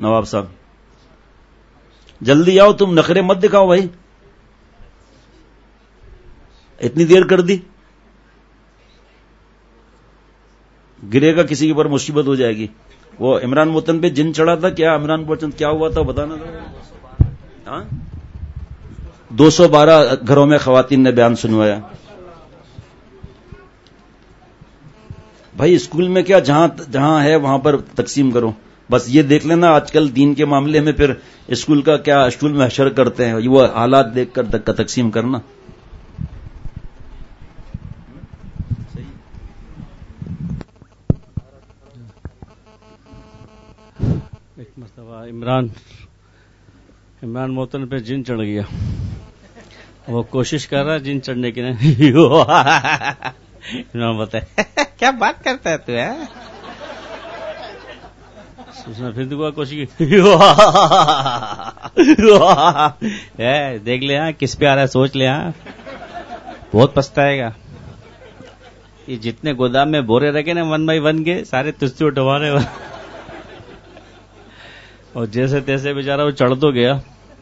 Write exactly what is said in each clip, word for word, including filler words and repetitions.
نواب صاحب جلدی آؤ، تم نخرے مت دکھاؤ بھائی، اتنی دیر کر دی، گرے گا کسی کے اوپر مصیبت ہو جائے گی. وہ عمران موتن پہ جن چڑھا تھا کیا؟ عمران موتن کیا ہوا تھا بتانا تھا. دو سو بارہ گھروں میں خواتین نے بیان سنوایا. بھائی اسکول میں کیا، جہاں جہاں ہے وہاں پر تقسیم کرو. بس یہ دیکھ لینا آج کل دین کے معاملے میں پھر اسکول کا کیا اسکول میں حشر کرتے ہیں، وہ حالات دیکھ کر تقسیم کرنا. ایک مرتبہ عمران عمران موتن پہ جن چڑھ گیا، وہ کوشش کر رہا ہے جن چڑھنے کی. نہیں عمران بتائے کیا بات کرتا ہے تو ہے. اس نے پھر دعا کوشش کی، دیکھ لے ہاں کس پہ آ رہا ہے، سوچ لے ہاں بہت پچھتائے گا. یہ جتنے گودام میں بورے رکھے نا ون بائی ون کے سارے تجھ سے اٹھوانے. اور جیسے تیسے بیچارہ وہ چڑھ تو گیا.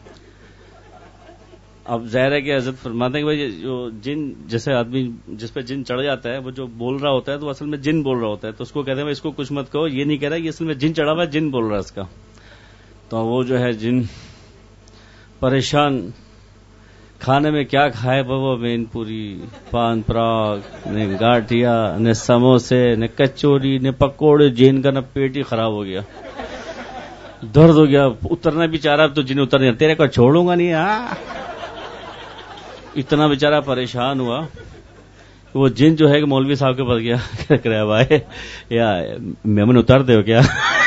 اب ظاہر ہے کہ حضرت فرماتے ہیں کہ بھائی جو جن جیسے آدمی جس پہ جن چڑھ جاتا ہے وہ جو بول رہا ہوتا ہے تو اصل میں جن بول رہا ہوتا ہے، تو اس کو کہتے ہیں بھائی اس کو کچھ مت کہو، یہ نہیں کہہ رہا، یہ اصل میں جن چڑھا ہوا ہے، جن بول رہا ہے اس کا. تو وہ جو ہے جن پریشان، کھانے میں کیا کھائے وہ مین پوری، پان پراگ، نے گاٹھیا، نے سموسے، نے کچوری، نے پکوڑے. جن کا نا پیٹ ہی خراب ہو گیا، درد ہو گیا، اترنا بھی چاہ رہا تو جن اتر نہیں، تیرے کو چھوڑوں گا نہیں. ہاں اتنا بیچارہ پریشان ہوا. وہ جن جو ہے کہ مولوی صاحب کے پاس گیا، کہہ رہا بھائی یا میمن اتار دے ہو کیا.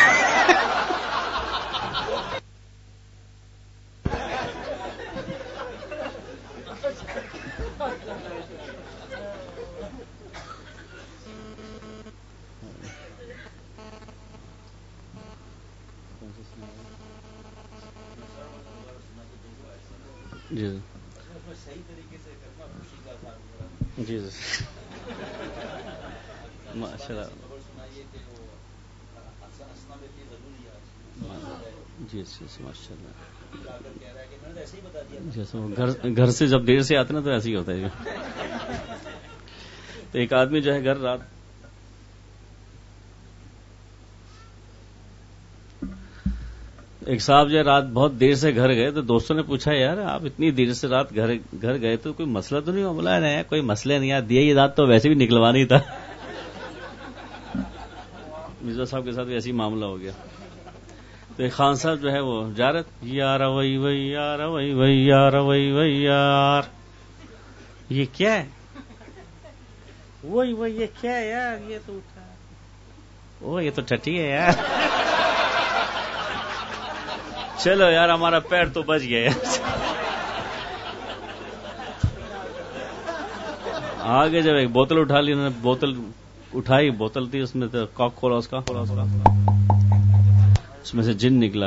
جی جی ماشاء اللہ. جی ماشاء اللہ. جیسے گھر سے جب دیر سے آتے نا تو ایسے ہی ہوتا ہے. تو ایک آدمی جو ہے گھر رات ایک صاحب جو ہے رات بہت دیر سے گھر گئے تو دوستوں نے پوچھا یار آپ اتنی دیر سے رات گھر گھر گئے تو کوئی مسئلہ تو نہیں ہوا؟ بولا نہیں کوئی مسئلہ نہیں، یار دیا یہ رات تو ویسے بھی نکلوانا ہی تھا. مرزا صاحب کے ساتھ بھی ایسی معاملہ ہو گیا. تو ایک خان صاحب جو ہے وہ جا رہے یار وئی وئی یار وئی وئی یار وئی وئی یار یہ کیا ہے، وہی وہی یہ کیا ہے یار، یہ تو اٹھا وہ یہ تو ٹٹی ہے یار. چلو یار ہمارا پیر تو بچ گیا یار. آگے جب ایک بوتل اٹھا لی انہوں نے، بوتل اٹھائی، بوتل تھی اس میں تو کاک کھولا اس کا، اس میں سے جن نکلا.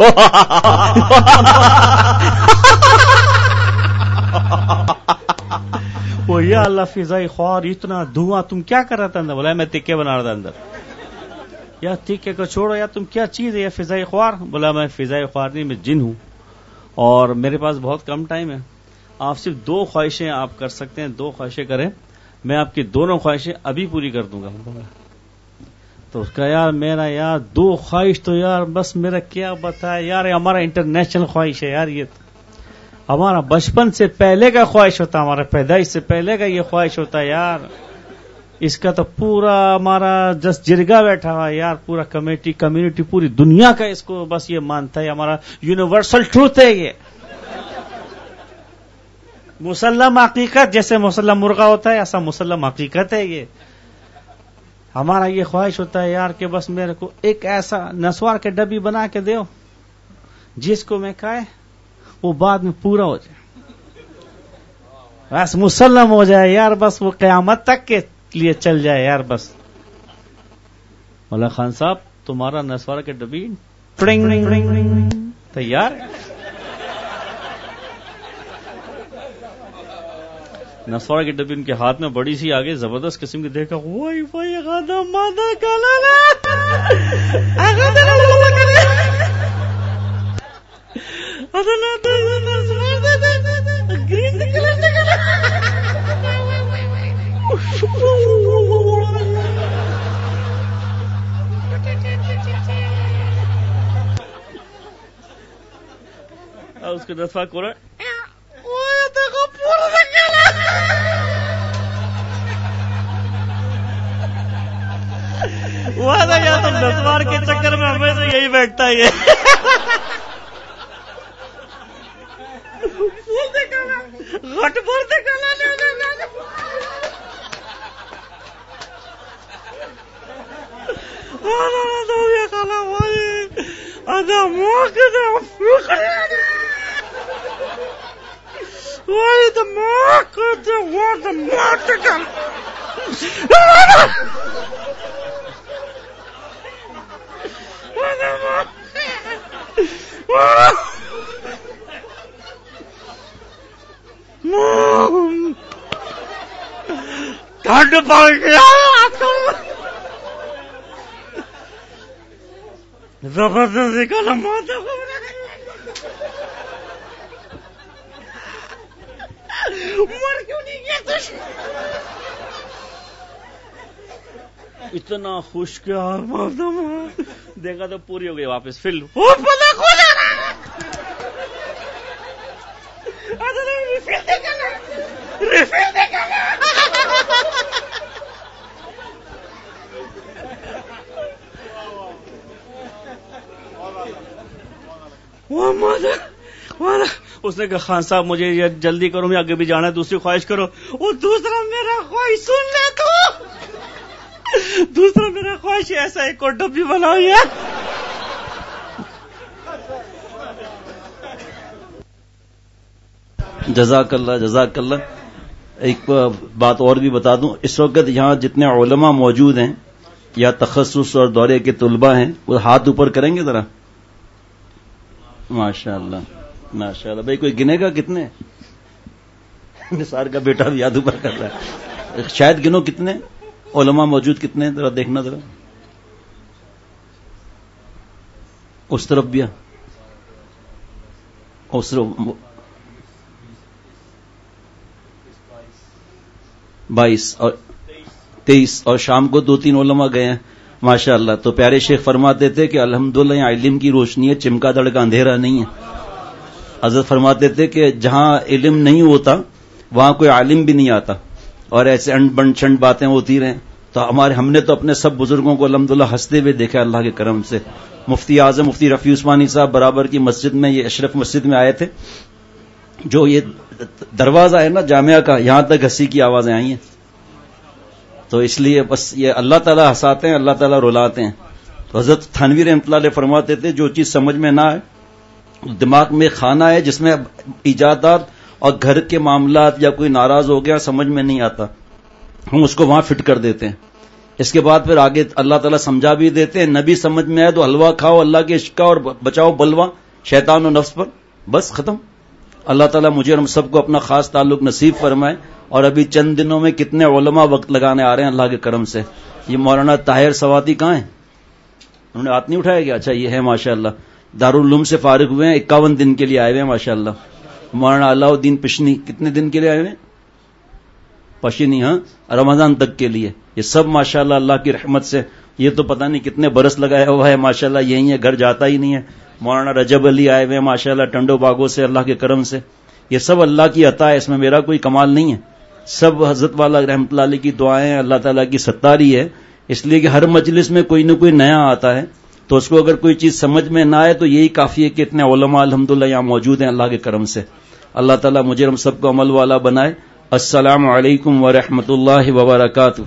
وہ یا اللہ فضائی خوار اتنا دھواں، تم کیا کر رہا تھا اندر؟ بولا میں تکے بنا رہا تھا اندر. یا تکے کو چھوڑو یا تم کیا چیز ہے یہ فضائی خوار؟ بولا میں فضائی خوار نہیں، میں جن ہوں اور میرے پاس بہت کم ٹائم ہے، آپ صرف دو خواہشیں آپ کر سکتے ہیں، دو خواہشیں کریں، میں آپ کی دونوں خواہشیں ابھی پوری کر دوں گا. تو اس کا یار میرا یار دو خواہش تو یار بس میرا کیا بتایا یار، ہمارا انٹرنیشنل خواہش ہے یار، یہ ہمارا بچپن سے پہلے کا خواہش ہوتا، ہمارا پیدائش سے پہلے کا یہ خواہش ہوتا یار. اس کا تو پورا ہمارا جس جرگا بیٹھا ہوا یار، پورا کمیٹی کمیونٹی پوری دنیا کا اس کو بس یہ مانتا ہے، ہمارا یونیورسل ٹروتھ ہے یہ. مسلم حقیقت، جیسے مسلم مرغا ہوتا ہے ایسا مسلم حقیقت ہے یہ. ہمارا یہ خواہش ہوتا ہے یار کہ بس میرے کو ایک ایسا نسوار کے ڈبی بنا کے دیو جس کو میں کھائے وہ بعد میں پورا ہو جائے، بس مسلم ہو جائے یار، بس وہ قیامت تک کے لیے چل جائے یار بس. مولا خان صاحب تمہارا نسوار کے ڈبی تیار ہے. نسوار کی ڈبی ان کے ہاتھ میں بڑی سی آگے زبردست قسم کی، دیکھا وہی وہی غدا مادہ کالا اس کو دفعہ کورا وہ یا تو نسوار کے چکر میں ہمیں سے یہی بیٹھتا ہے یہ غٹ بولتے کالا Why the market? What the market? ٹھنڈ پڑ گیا زبردستی کا لمبا مر کیوں نہیں گیا کچھ اتنا خوش کیا دیکھا تو پوری ہو گئی واپس فل اس نے کہا خان صاحب مجھے یہ جلدی کرو میں آگے بھی جانا ہے دوسری خواہش کرو وہ دوسرا میرا خواہش سن لے تو دوسرا میرا خواہش ایسا ایک اور ڈبی بناؤ ہے جزاک اللہ جزاک اللہ. ایک بات اور بھی بتا دوں اس وقت یہاں جتنے علماء موجود ہیں یا تخصص اور دورے کے طلباء ہیں وہ ہاتھ اوپر کریں گے ذرا. ماشاء اللہ ماشاء اللہ. بھائی کوئی گنے گا کتنے؟ نثار کا بیٹا بھی یاد اوپر کر رہا ہے. شاید گنو کتنے علماء موجود کتنے ذرا دیکھنا ذرا اس طرف بھی اس طرف بائیس اور تیئیس اور شام کو دو تین علماء گئے ہیں ماشاء اللہ. تو پیارے شیخ فرماتے تھے کہ الحمدللہ یہاں علم کی روشنی ہے چمکا دڑ کا اندھیرا نہیں ہے. حضرت فرماتے تھے کہ جہاں علم نہیں ہوتا وہاں کوئی عالم بھی نہیں آتا اور ایسے انڈ بنڈ چنڈ باتیں ہوتی رہیں. تو ہمارے ہم نے تو اپنے سب بزرگوں کو الحمدللہ ہنستے ہوئے دیکھا اللہ کے کرم سے. مفتی اعظم مفتی رفیع عثمانی صاحب برابر کی مسجد میں یہ اشرف مسجد میں آئے تھے. جو یہ دروازہ ہے نا جامعہ کا یہاں تک ہنسی کی آوازیں آئی ہیں. تو اس لیے بس یہ اللہ تعالیٰ ہنساتے ہیں اللہ تعالیٰ رلاتے ہیں. تو حضرت تھانوی رحمۃ اللہ علیہ فرماتے تھے جو چیز سمجھ میں نہ آئے دماغ میں خانہ ہے جس میں ایجادات اور گھر کے معاملات یا کوئی ناراض ہو گیا سمجھ میں نہیں آتا ہم اس کو وہاں فٹ کر دیتے ہیں. اس کے بعد پھر آگے اللہ تعالیٰ سمجھا بھی دیتے ہیں. نبی سمجھ میں آئے تو حلوہ کھاؤ اللہ کے عشق کا اور بچاؤ بلوا شیطان و نفس پر. بس ختم. اللہ تعالیٰ مجھے اور ہم سب کو اپنا خاص تعلق نصیب فرمائے. اور ابھی چند دنوں میں کتنے علماء وقت لگانے آ رہے ہیں اللہ کے کرم سے. یہ مولانا طاہر سواتی کہاں ہیں؟ انہوں نے ہاتھ نہیں اٹھایا گیا؟ اچھا یہ ہے ماشاء اللہ. دارالعلوم سے فارغ ہوئے ہیں اکاون دن کے لیے آئے ہوئے ہیں ماشاء اللہ. مولانا علاء الدین پشنی کتنے دن کے لیے آئے ہوئے ہیں؟ پشنی ہاں رمضان تک کے لیے. یہ سب ماشاء اللہ اللہ کی رحمت سے. یہ تو پتہ نہیں کتنے برس لگایا ہوا ہے ماشاء اللہ یہی ہے گھر جاتا ہی نہیں ہے. مولانا رجب علی آئے ہوئے ہیں ماشاء اللہ ٹنڈو باغوں سے اللہ کے کرم سے. یہ سب اللہ کی عطا ہے اس میں میرا کوئی کمال نہیں ہے. سب حضرت والا رحمۃ اللہ علیہ کی دعائیں اللہ تعالیٰ کی ستاری ہے. اس لیے کہ ہر مجلس میں کوئی نہ کوئی نیا آتا ہے تو اس کو اگر کوئی چیز سمجھ میں نہ آئے تو یہی کافی ہے کہ اتنے علماء الحمدللہ یہاں موجود ہیں اللہ کے کرم سے. اللہ تعالیٰ مجھے ہم سب کو عمل والا بنائے. السلام علیکم ورحمۃ اللہ وبرکاتہ.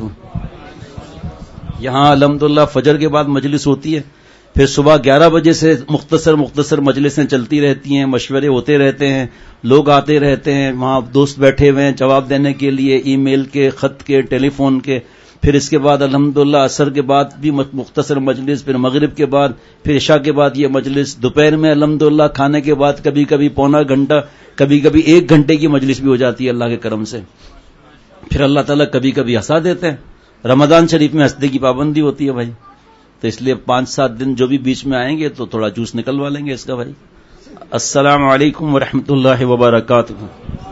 یہاں الحمدللہ فجر کے بعد مجلس ہوتی ہے پھر صبح گیارہ بجے سے مختصر مختصر مجلسیں چلتی رہتی ہیں مشورے ہوتے رہتے ہیں لوگ آتے رہتے ہیں وہاں دوست بیٹھے ہوئے ہیں جواب دینے کے لیے ای میل کے خط کے ٹیلی فون کے. پھر اس کے بعد الحمدللہ عصر کے بعد بھی مختصر مجلس پھر مغرب کے بعد پھر عشاء کے بعد یہ مجلس دوپہر میں الحمدللہ کھانے کے بعد کبھی کبھی پونا گھنٹہ کبھی کبھی ایک گھنٹے کی مجلس بھی ہو جاتی ہے اللہ کے کرم سے. پھر اللہ تعالیٰ کبھی کبھی ہنسا دیتے ہیں. رمضان شریف میں ہنسنے کی پابندی ہوتی ہے بھائی تو اس لیے پانچ سات دن جو بھی بیچ میں آئیں گے تو تھوڑا جوس نکلوا لیں گے اس کا بھائی. السلام علیکم ورحمۃ اللہ وبرکاتہ.